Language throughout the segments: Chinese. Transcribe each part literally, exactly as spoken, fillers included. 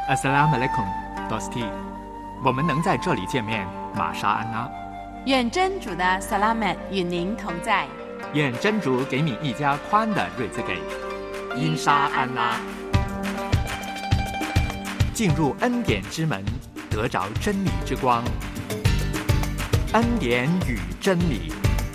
Assalamu alaikum, Dosti。我们能在这里见面，玛莎安拉。 愿真主的萨拉曼与您同在。 愿真主给你一家宽的瑞兹给。因沙安拉。进入恩典之门，得着真理之光。恩典与真理。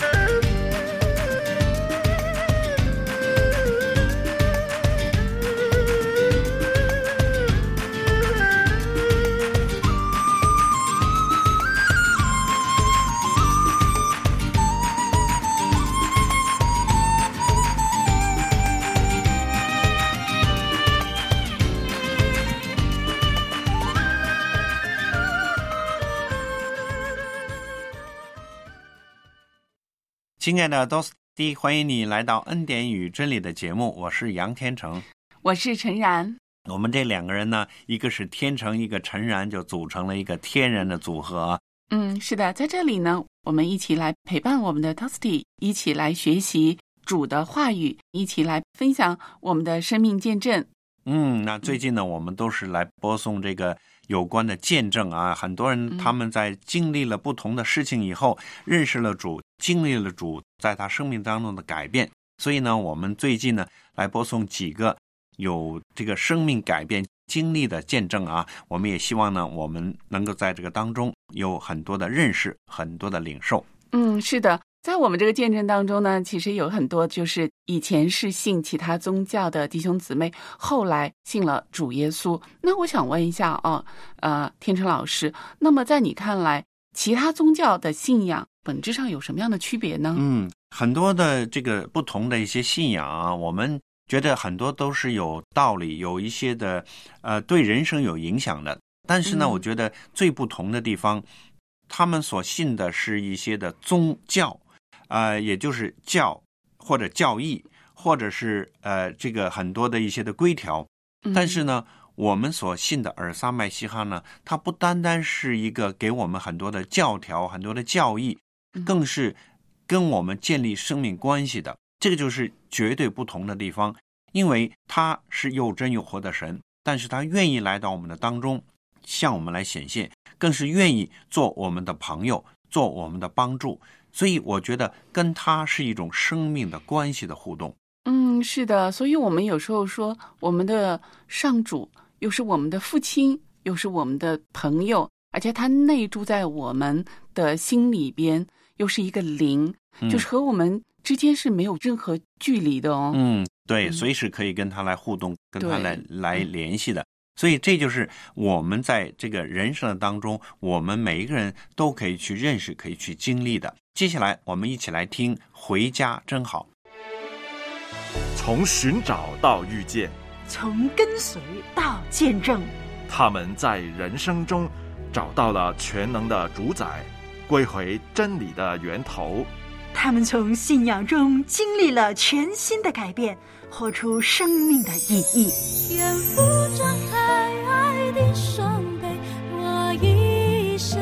亲爱的 Dosti， 欢迎你来到恩典与真理的节目，我是杨天成， 我是陈然。 我们这两个人呢，一个是天成，一个陈然，就组成了一个天然的组合。 嗯，是的，在这里呢，我们一起来陪伴我们的 Dosti， 一起来学习主的话语，一起来分享我们的生命见证。 嗯，那最近呢，我们都是来播送这个有关的见证啊，很多人他们在经历了不同的事情以后，认识了主，经历了主在他生命当中的改变，所以呢，我们最近呢来播送几个有这个生命改变经历的见证啊，我们也希望呢，我们能够在这个当中有很多的认识，很多的领受。 嗯，是的。在我们这个见证当中呢，其实有很多就是以前是信其他宗教的弟兄姊妹，后来信了主耶稣。那我想问一下啊，呃，天成老师，那么在你看来，其他宗教的信仰本质上有什么样的区别呢？ 嗯，很多的这个不同的一些信仰啊，我们觉得很多都是有道理，有一些的呃对人生有影响的。但是呢，嗯、我觉得最不同的地方，他们所信的是一些的宗教。呃，也就是教或者教义，或者是呃这个很多的一些的规条，但是呢，我们所信的尔撒麦西哈呢，它不单单是一个给我们很多的教条、很多的教义，更是跟我们建立生命关系的。这个就是绝对不同的地方，因为他是又真又活的神，但是他愿意来到我们的当中，向我们来显现，更是愿意做我们的朋友，做我们的帮助。所以我觉得跟他是一种生命的关系的互动。 嗯，是的，所以我们有时候说我们的上主又是我们的父亲，又是我们的朋友，而且他内住在我们的心里边，又是一个灵、嗯、就是和我们之间是没有任何距离的哦。 嗯，对，随时可以跟他来互动，跟他来来联系的。所以这就是我们在这个人生的当中，我们每一个人都可以去认识，可以去经历的。接下来我们一起来听回家真好。 从寻找到遇见， 从跟随到见证， 他们在人生中找到了全能的主宰，归回真理的源头。 他们从信仰中经历了全新的改变，活出生命的意义。 天父张开爱的双臂，我一生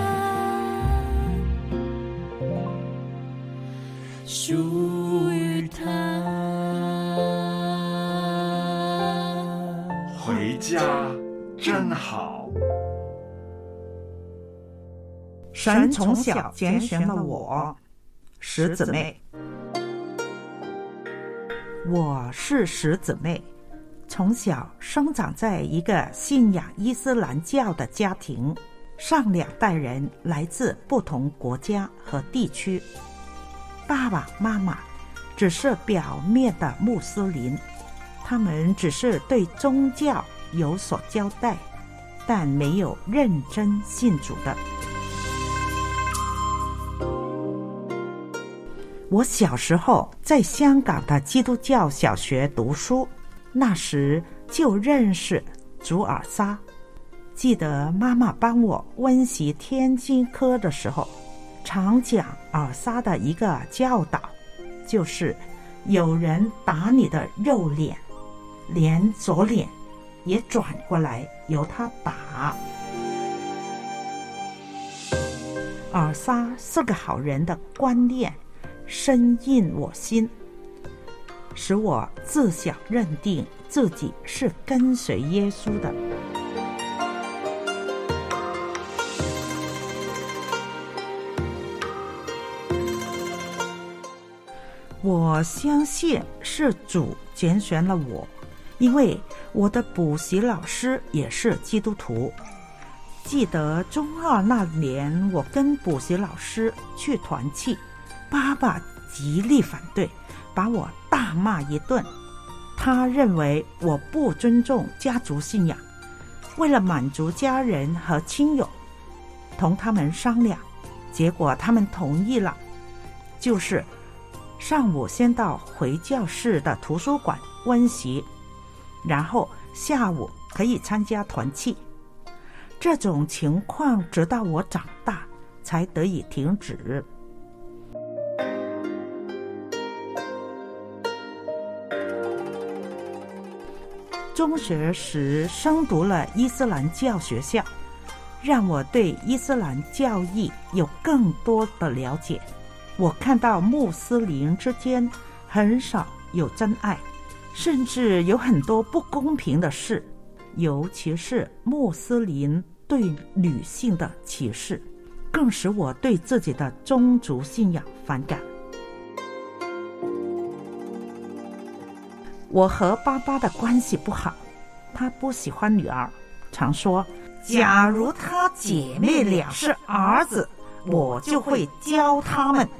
属于他。 回家真好。 神从小拣选了我，十姊妹。我是十姊妹，从小生长在一个信仰伊斯兰教的家庭，上两代人来自不同国家和地区。爸爸妈妈只是表面的穆斯林，他们只是对宗教有所交代，但没有认真信主的。我小时候在香港的基督教小学读书，那时就认识主尔撒。记得妈妈帮我温习天经科的时候，常讲尔撒的一个教导，就是有人打你的右脸，连左脸也转过来由他打。尔撒是个好人的观念深印我心，使我自小认定自己是跟随耶稣的。 我相信是主拣选了我，因为我的补习老师也是基督徒。记得中二那年，我跟补习老师去团契，爸爸极力反对，把我大骂一顿。他认为我不尊重家族信仰，为了满足家人和亲友，同他们商量，结果他们同意了，就是上午先到回教室的图书馆温习，然后下午可以参加团契。这种情况直到我长大才得以停止。中学时升读了伊斯兰教学校，让我对伊斯兰教义有更多的了解。我看到穆斯林之间很少有真爱，甚至有很多不公平的事，尤其是穆斯林对女性的歧视，更使我对自己的宗族信仰反感。我和爸爸的关系不好，他不喜欢女儿，常说假如他姐妹俩是儿子，我就会教他们。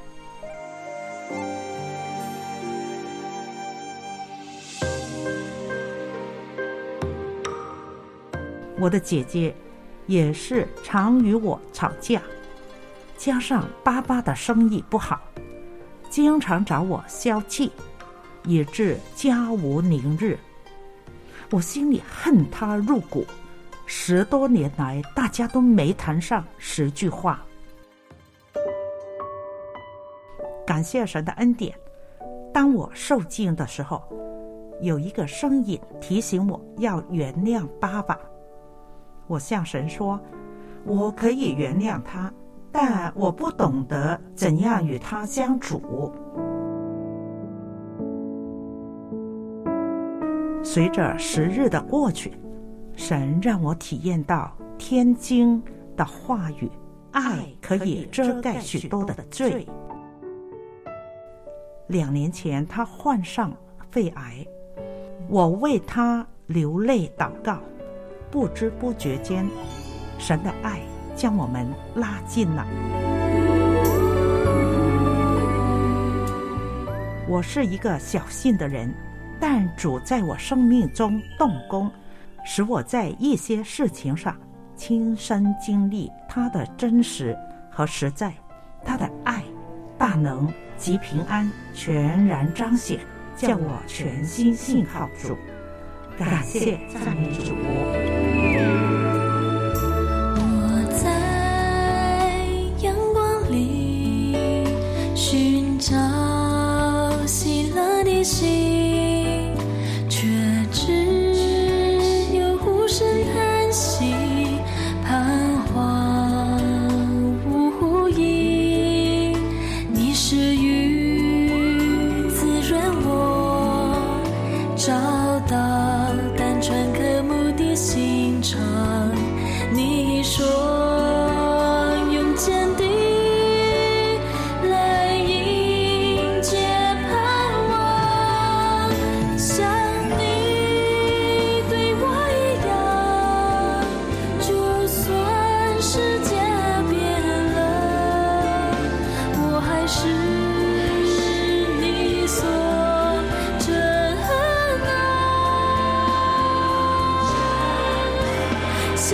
我的姐姐也是常与我吵架，加上爸爸的生意不好，经常找我消气，以致家无宁日。我心里恨他入骨，十多年来大家都没谈上十句话。感谢神的恩典，当我受惊的时候，有一个声音提醒我要原谅爸爸。我向神说，我可以原谅他，但我不懂得怎样与他相处。随着时日的过去，神让我体验到天经的话语，爱可以遮盖许多的罪。两年前他患上肺癌，我为他流泪祷告，不知不觉间，神的爱将我们拉近了。我是一个小信的人，但主在我生命中动工，使我在一些事情上亲身经历他的真实和实在，他的爱、大能及平安全然彰显，叫我全心信靠主。感谢赞美主。 我在阳光里寻找喜乐的心，却只有无声叹息，彷徨无呼应。你是雨滋润我，找到纯渴慕的心肠，你说用坚定来迎接盼望，像你对我一样，就算世界变了，我还是你所珍爱。像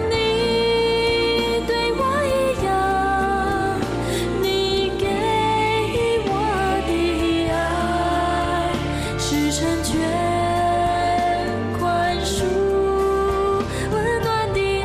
你对我一样，你给我的爱是成全宽恕温暖的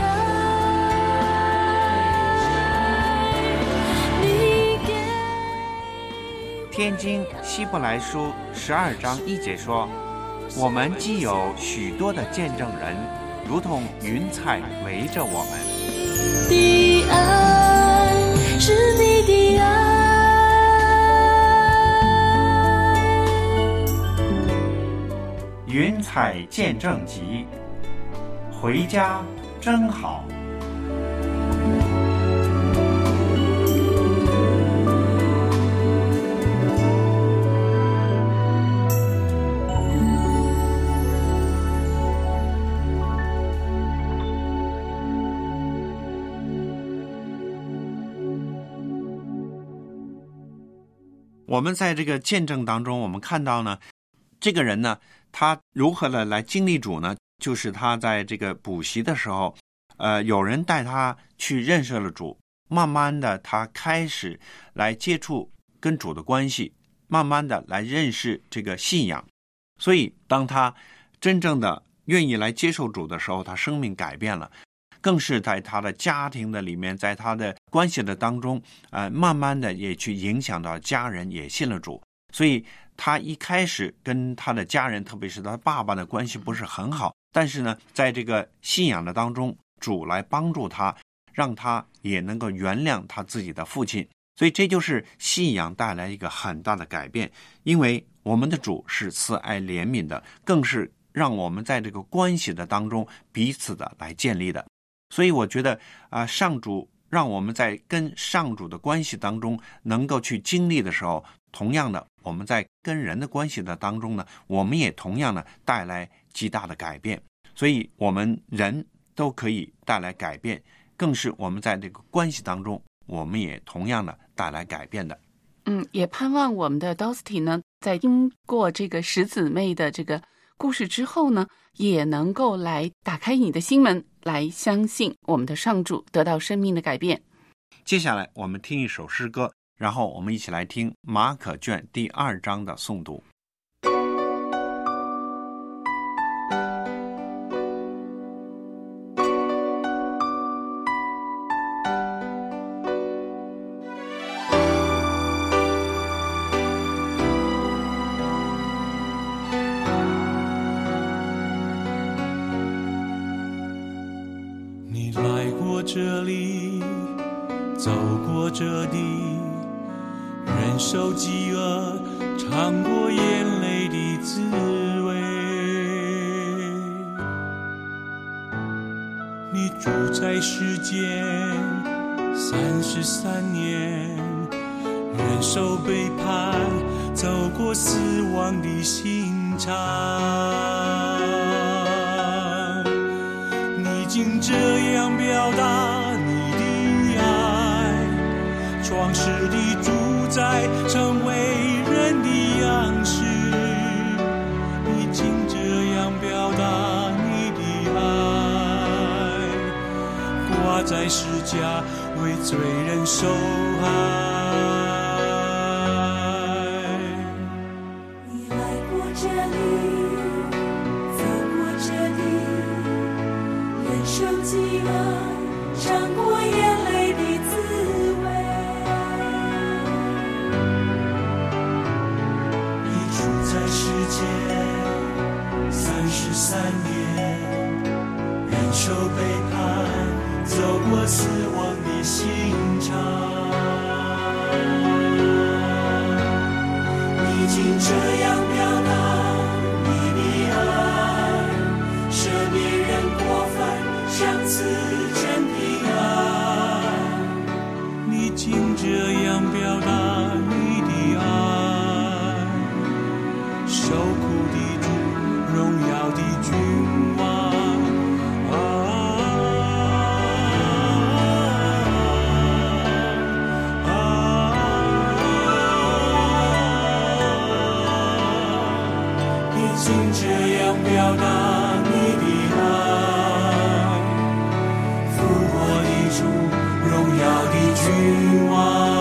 爱，你给。 天经希伯来书十二章一节说，我们既有许多的见证人，如同云彩围着我们。 的爱是你的爱， 云彩见证集，回家真好。 我们在这个见证当中，我们看到呢，这个人呢，他如何的来经历主呢？就是他在这个补习的时候，呃，有人带他去认识了主，慢慢的他开始来接触跟主的关系，慢慢的来认识这个信仰。所以当他真正的愿意来接受主的时候，他生命改变了，更是在他的家庭的里面，在他的关系的当中，呃，慢慢的也去影响到家人也信了主。所以他一开始跟他的家人，特别是他爸爸的关系不是很好，但是呢，在这个信仰的当中，主来帮助他，让他也能够原谅他自己的父亲。所以这就是信仰带来一个很大的改变，因为我们的主是慈爱怜悯的，更是让我们在这个关系的当中彼此的来建立的。所以我觉得啊、呃，上主让我们在跟上主的关系当中能够去经历的时候，同样的，我们在跟人的关系的当中呢，我们也同样的带来极大的改变。所以我们人都可以带来改变，更是我们在这个关系当中，我们也同样的带来改变的。 嗯，也盼望我们的 Dosty 呢，在经过这个十姊妹的这个故事之后呢，也能够来打开你的心门，来相信我们的上主，得到生命的改变。 接下来我们听一首诗歌，然后我们一起来听马可卷第二章的诵读。 你来过这里，走过这地，忍受饥饿，尝过眼泪的滋味。你住在世间三十三年，忍受背叛，走过死亡的刑场。你竟这样表达你的爱，创世的主宰，成为人的样式。你竟这样表达你的爱，挂在十架为罪人受害。 你来过这里，走过这里，忍受饥饿，尝过眼泪的滋味。 你住在世间三十三年，忍受背叛，走过死亡的刑场。你竟这样表达你的爱，赦免人过犯，赏赐真平安。你竟这样表达你的爱，受苦的主，荣耀的君王。竟这样表达你的爱，复活的主，荣耀的君王。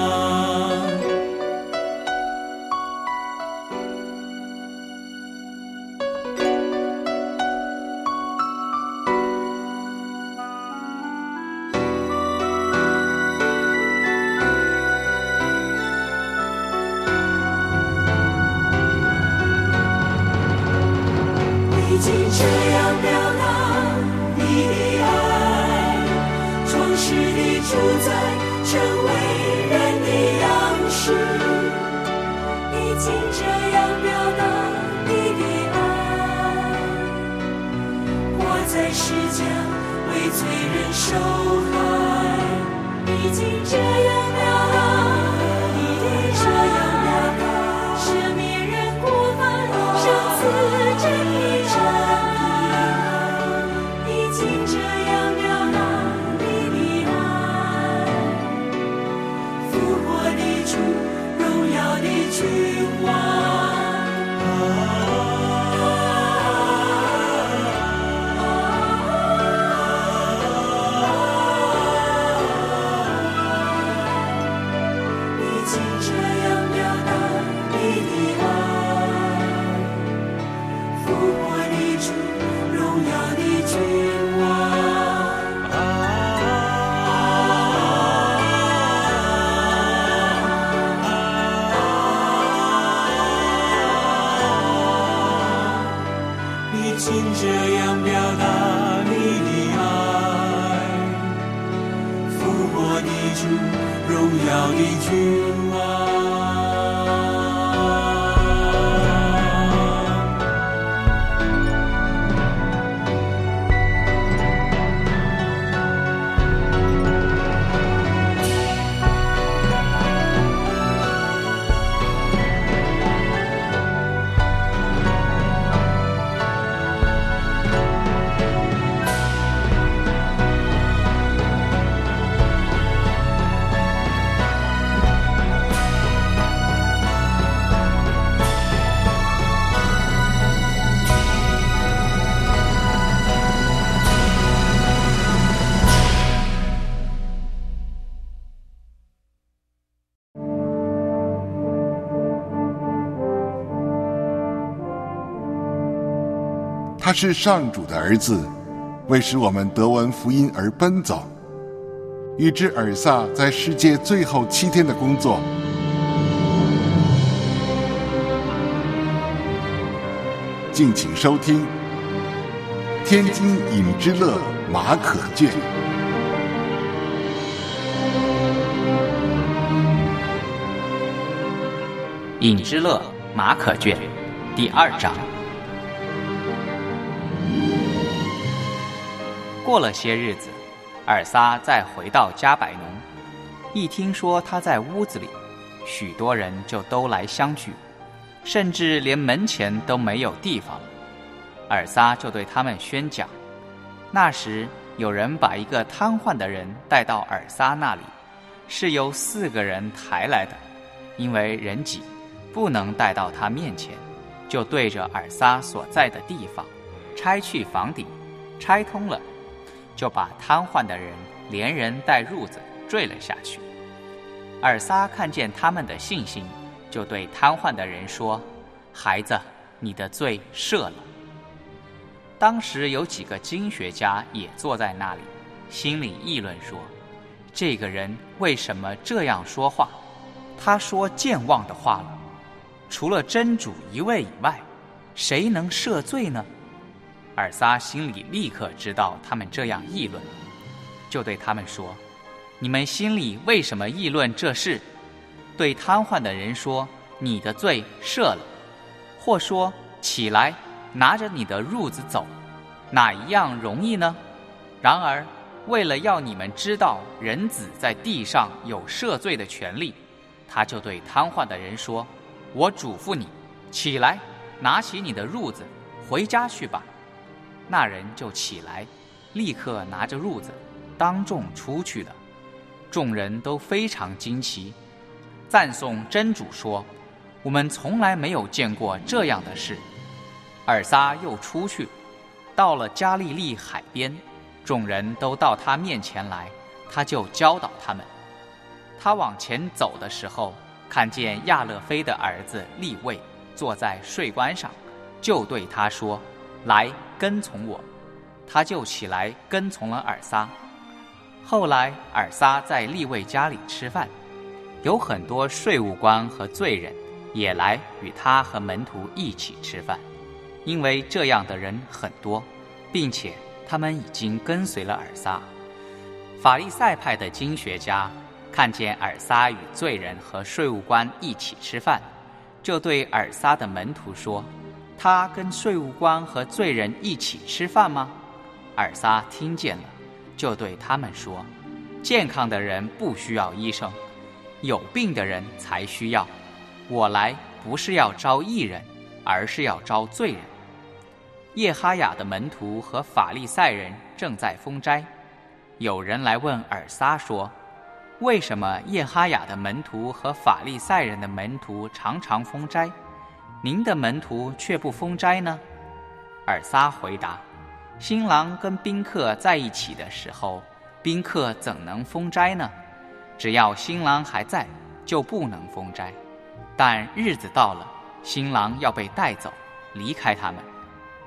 你竟这样表达你的爱，创世的主宰，成为人的样式。你竟这样表达你的爱，挂在十架为罪人受害。你竟这样表达你的爱，赦免人过犯，赏赐真理。荣耀的活的主，荣耀的君王。你竟这样表达你的爱，复活的主，荣耀的君王。 他是上主的儿子，为使我们得闻福音而奔走。预知尔撒在世界最后七天的工作。敬请收听《天津影之乐马可卷》。 影之乐马可卷第二章。过了些日子，尔撒再回到加百农，一听说他在屋子里，许多人就都来相聚，甚至连门前都没有地方了。尔撒就对他们宣讲。那时有人把一个瘫痪的人带到尔撒那里，是由四个人抬来的，因为人挤，不能带到他面前，就对着尔撒所在的地方拆去房顶，拆通了，就把瘫痪的人连人带褥子坠了下去。尔撒看见他们的信心，就对瘫痪的人说：“孩子，你的罪赦了。”当时有几个经学家也坐在那里，心里议论说：“这个人为什么这样说话？他说健忘的话了。除了真主一位以外，谁能赦罪呢？”尔撒心里立刻知道他们这样议论，就对他们说：“你们心里为什么议论这事？对瘫痪的人说，你的罪赦了；或说，起来，拿着你的褥子走，哪一样容易呢？然而，为了要你们知道人子在地上有赦罪的权利，他就对瘫痪的人说：我嘱咐你，起来，拿起你的褥子，回家去吧。那人就起来，立刻拿着褥子，当众出去了。众人都非常惊奇，赞颂真主说：我们从来没有见过这样的事。尔撒又出去，到了加利利海边，众人都到他面前来，他就教导他们。他往前走的时候，看见亚勒菲的儿子利位坐在税关上，就对他说：来，跟从我。他就起来跟从了尔撒。后来尔撒在利位家里吃饭，有很多税务官和罪人也来与他和门徒一起吃饭，因为这样的人很多，并且他们已经跟随了尔撒。法利赛派的经学家看见尔撒与罪人和税务官一起吃饭，就对尔撒的门徒说：他跟税务官和罪人一起吃饭吗？尔撒听见了，就对他们说：健康的人不需要医生，有病的人才需要。我来不是要招义人，而是要招罪人。耶哈雅的门徒和法利赛人正在封斋，有人来问尔撒说：为什么耶哈雅的门徒和法利赛人的门徒常常封斋，您的门徒却不封斋呢？尔撒回答：新郎跟宾客在一起的时候，宾客怎能封斋呢？只要新郎还在，就不能封斋。但日子到了，新郎要被带走，离开他们，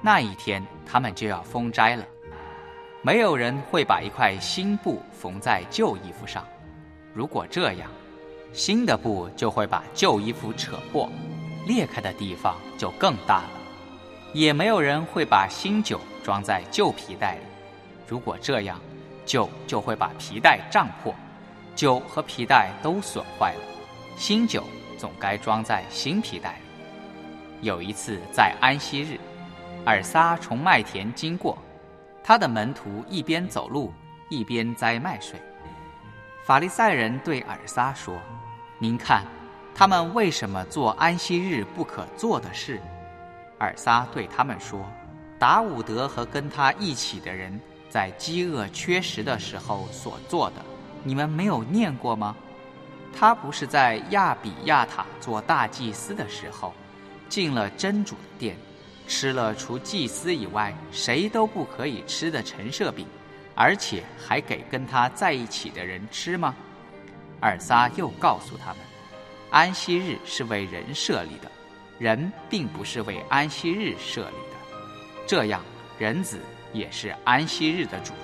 那一天他们就要封斋了。没有人会把一块新布缝在旧衣服上，如果这样，新的布就会把旧衣服扯破，裂开的地方就更大了。也没有人会把新酒装在旧皮袋里，如果这样，酒就会把皮带胀破，酒和皮带都损坏了。新酒总该装在新皮袋里。有一次在安息日，尔撒从麦田经过，他的门徒一边走路一边摘麦穗。法利赛人对尔撒说：您看，他们为什么做安息日不可做的事？尔撒对他们说：达伍德和跟他一起的人在饥饿缺食的时候所做的，你们没有念过吗？他不是在亚比亚塔做大祭司的时候，进了真主的殿，吃了除祭司以外谁都不可以吃的陈设饼，而且还给跟他在一起的人吃吗？尔撒又告诉他们，安息日是为人设立的，人并不是为安息日设立的，这样人子也是安息日的主。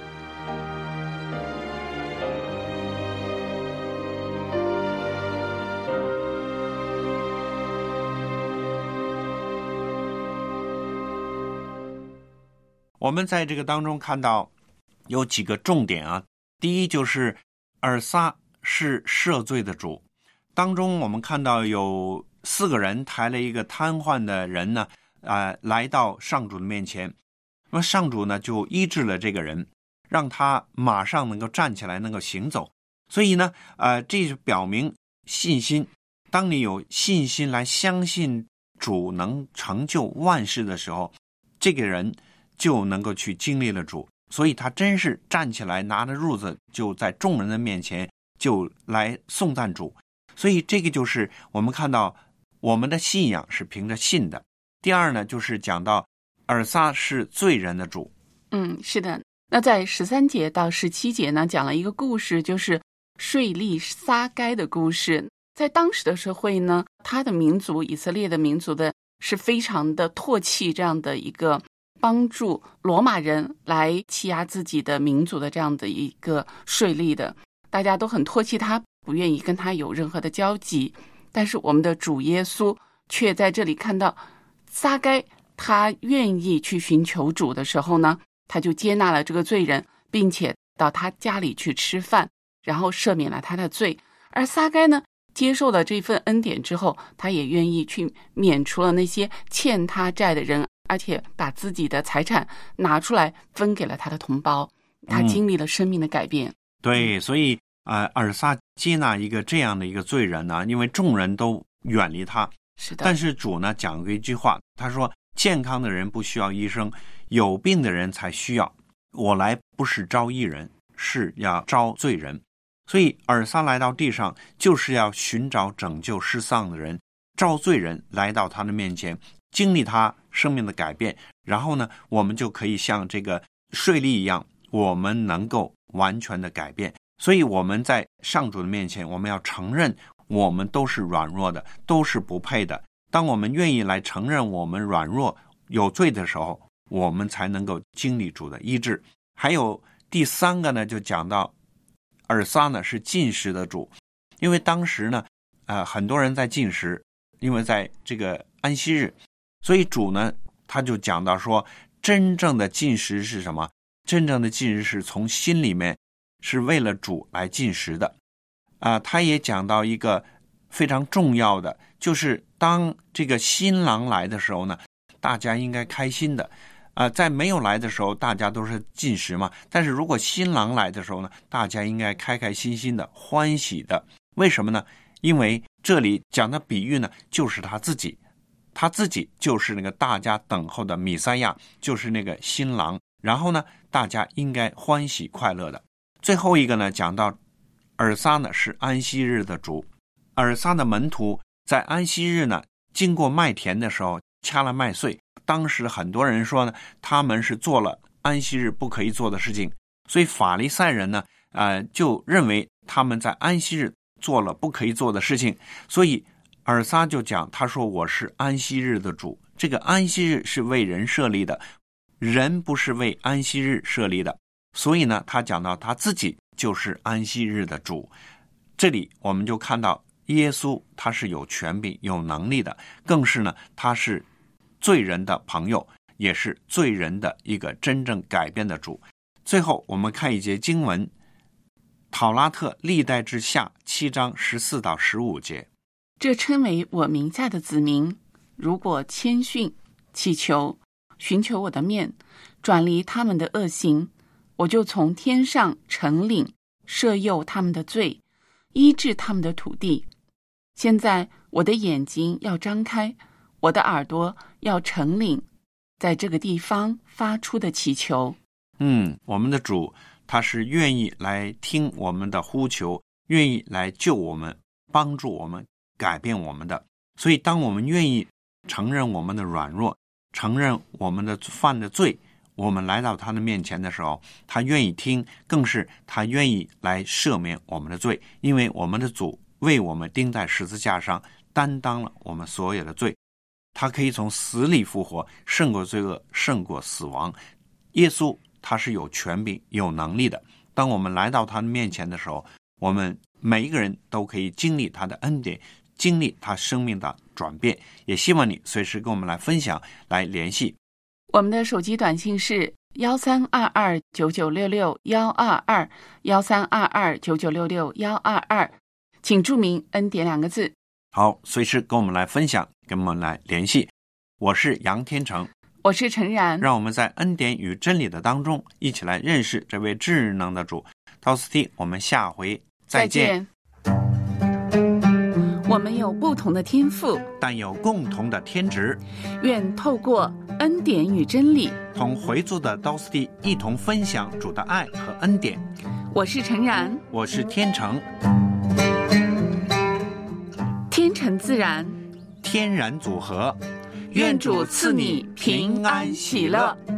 我们在这个当中看到有几个重点啊。第一就是尔撒是赦罪的主，当中我们看到有四个人抬了一个瘫痪的人呢，呃，来到上主的面前，那么上主呢就医治了这个人，让他马上能够站起来，能够行走。所以呢，呃，这表明信心。当你有信心来相信主能成就万事的时候，这个人就能够去经历了主。所以他真是站起来，拿着褥子，就在众人的面前就来颂赞主。所以这个就是我们看到我们的信仰是凭着信的。第二呢，就是讲到尔撒是罪人的主。 嗯，是的。那在十三节到十七节呢，讲了一个故事，就是税吏撒该的故事。在当时的社会呢，他的民族以色列的民族的是非常的唾弃这样的一个帮助罗马人来欺压自己的民族的这样的一个税吏的，大家都很唾弃他，不愿意跟他有任何的交集。但是我们的主耶稣却在这里看到撒该他愿意去寻求主的时候呢，他就接纳了这个罪人，并且到他家里去吃饭，然后赦免了他的罪。而撒该呢，接受了这份恩典之后，他也愿意去免除了那些欠他债的人，而且把自己的财产拿出来分给了他的同胞。他经历了生命的改变。 嗯、对，所以呃，尔撒接纳一个这样的一个罪人呢，因为众人都远离他。 是的。 但是主呢讲过一句话，他说健康的人不需要医生，有病的人才需要。我来不是招义人，是要招罪人。所以尔撒来到地上，就是要寻找拯救失丧的人，招罪人来到他的面前，经历他生命的改变。然后呢，我们就可以像这个税吏一样，我们能够完全的改变。所以我们在上主的面前，我们要承认我们都是软弱的，都是不配的。当我们愿意来承认我们软弱有罪的时候，我们才能够经历主的医治。还有第三个呢，就讲到尔撒呢是禁食的主，因为当时呢，呃，很多人在禁食，因为在这个安息日，所以主呢他就讲到说，真正的禁食是什么？真正的禁食是从心里面，是为了主来禁食的。啊、呃，他也讲到一个非常重要的，就是当这个新郎来的时候呢，大家应该开心的。啊、呃，在没有来的时候，大家都是禁食嘛。但是如果新郎来的时候呢，大家应该开开心心的、欢喜的。为什么呢？因为这里讲的比喻呢，就是他自己，他自己就是那个大家等候的弥赛亚，就是那个新郎。然后呢，大家应该欢喜快乐的。最后一个呢，讲到尔撒呢是安息日的主，尔撒的门徒在安息日呢，经过麦田的时候掐了麦穗。当时很多人说呢，他们是做了安息日不可以做的事情，所以法利赛人呢，呃，就认为他们在安息日做了不可以做的事情，所以尔撒就讲，他说我是安息日的主， 这个安息日是为人设立的，人不是为安息日设立的。所以呢，他讲到他自己就是安息日的主。这里我们就看到耶稣他是有权柄有能力的，更是呢他是罪人的朋友，也是罪人的一个真正改变的主。最后我们看一节经文，讨拉特历代之下七章十四到十五节。 这称为我名下的子民，如果谦逊祈求寻求我的面，转离他们的恶行，我就从天上惩领赦宥他们的罪，医治他们的土地。现在我的眼睛要张开，我的耳朵要承领在这个地方发出的祈求。 嗯，我们的主他是愿意来听我们的呼求，愿意来救我们，帮助我们，改变我们的。所以当我们愿意承认我们的软弱，承认我们的犯的罪，我们来到他的面前的时候，他愿意听，更是他愿意来赦免我们的罪，因为我们的主为我们钉在十字架上，担当了我们所有的罪。他可以从死里复活，胜过罪恶，胜过死亡。耶稣他是有权柄有能力的，当我们来到他的面前的时候，我们每一个人都可以经历他的恩典，经历他生命的转变。也希望你随时跟我们来分享，来联系。 我们的手机短信是幺三二二九九六六幺二二幺三二二九九六六幺二二，请注明恩典两个字。 好，随时跟我们来分享，跟我们来联系。我是杨天成， 我是陈然， 让我们在恩典与真理的当中一起来认识这位智能的主。陶斯蒂，我们下回再见。 再见。我们有不同的天赋， 但有共同的天职。 愿透过恩典与真理， 同回族的陶斯蒂一同分享主的爱和恩典。 我是陈然， 我是天成。 天成自然， 天然组合。 愿主赐你平安喜乐。